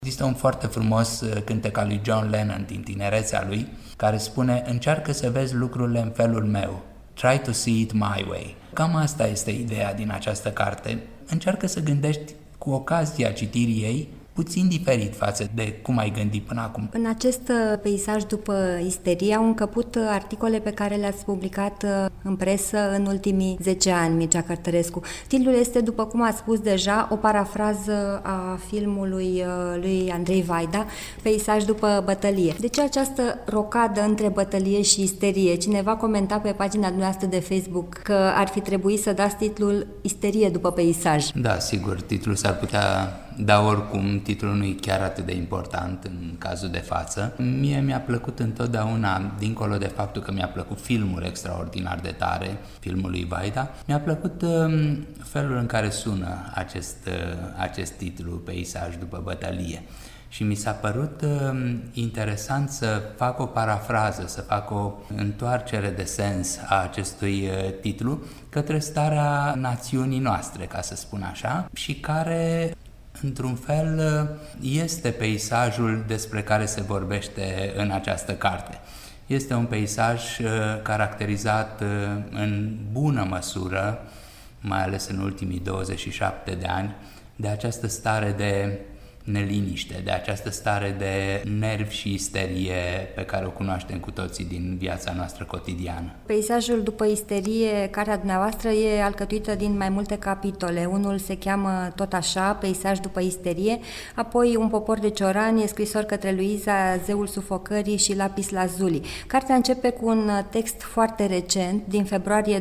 Există un foarte frumos cântec al lui John Lennon din tinerețea lui, care spune: încearcă să vezi lucrurile în felul meu, try to see it my way. Cam asta este ideea din această carte. Încearcă să gândești cu ocazia citirii ei puțin diferit față de cum ai gândit până acum. În acest peisaj după isterie au încăput articole pe care le-ați publicat în presă în ultimii 10 ani, Mircea Cărtărescu. Titlul este, după cum ați spus deja, o parafrază a filmului lui Andrei Vaida, Peisaj după bătălie. De ce această rocadă între bătălie și isterie? Cineva comenta pe pagina dumneavoastră de Facebook că ar fi trebuit să dați titlul Isterie după peisaj. Da, sigur, titlul s-ar putea da oricum, titlul nu e chiar atât de important în cazul de față. Mie mi-a plăcut întotdeauna, dincolo de faptul că mi-a plăcut filmul extraordinar de tare, filmul lui Vaida, mi-a plăcut felul în care sună acest titlu, Peisaj după bătălie. Și mi s-a părut interesant să fac o parafrază, să fac o întoarcere de sens a acestui titlu către starea națiunii noastre, ca să spun așa, și care, într-un fel, este peisajul despre care se vorbește în această carte. Este un peisaj caracterizat în bună măsură, mai ales în ultimii 27 de ani, de această stare de neliniște, de această stare de nervi și isterie pe care o cunoaștem cu toții din viața noastră cotidiană. Peisajul după isterie, cartea dumneavoastră, e alcătuită din mai multe capitole. Unul se cheamă tot așa, Peisaj după isterie, apoi Un popor de ciorani, Scrisori către Luiza, Zeul sufocării și Lapis lazuli. Cartea începe cu un text foarte recent, din februarie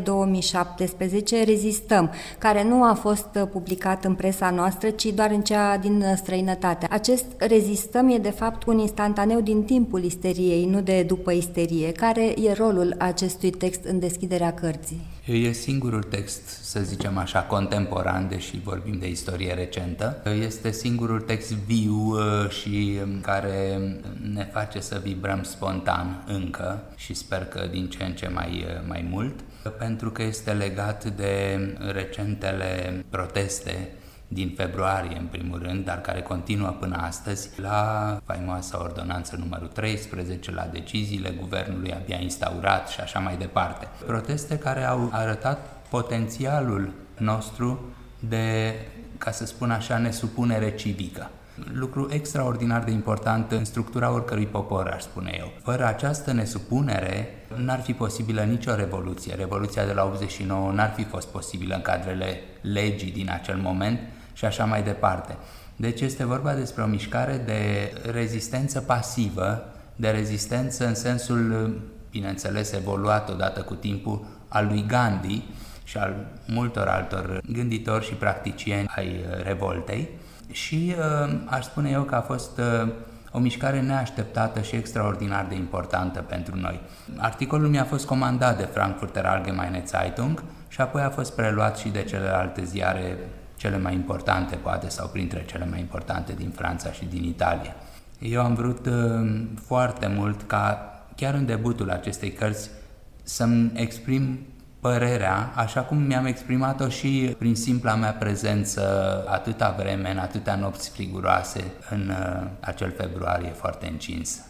2017, Rezistăm, care nu a fost publicat în presa noastră, ci doar în cea din străinătate. Acest Rezistăm e de fapt un instantaneu din timpul isteriei, nu de după isterie. Care e rolul acestui text în deschiderea cărții? E singurul text, să zicem așa, contemporan, deși vorbim de istorie recentă. Este singurul text viu și care ne face să vibrăm spontan încă și sper că din ce în ce mai mult, pentru că este legat de recentele proteste din februarie, în primul rând, dar care continuă până astăzi, la faimoasa ordonanță numărul 13, la deciziile guvernului abia instaurat și așa mai departe. Proteste care au arătat potențialul nostru de, ca să spun așa, nesupunere civică. Lucru extraordinar de important în structura oricărui popor, aș spune eu. Fără această nesupunere, n-ar fi posibilă nicio revoluție. Revoluția de la 89 n-ar fi fost posibilă în cadrele legii din acel moment și așa mai departe. Deci este vorba despre o mișcare de rezistență pasivă, de rezistență în sensul, bineînțeles, evoluat odată cu timpul, al lui Gandhi și al multor altor gânditori și practicieni ai revoltei. Și aș spune eu că a fost o mișcare neașteptată și extraordinar de importantă pentru noi. Articolul mi-a fost comandat de Frankfurter Allgemeine Zeitung și apoi a fost preluat și de celelalte ziare cele mai importante, poate, sau printre cele mai importante din Franța și din Italia. Eu am vrut foarte mult ca, chiar în debutul acestei cărți, să-mi exprim părerea, așa cum mi-am exprimat-o și prin simpla mea prezență atâta vreme, în atâtea nopți friguroase, în acel februarie foarte încins.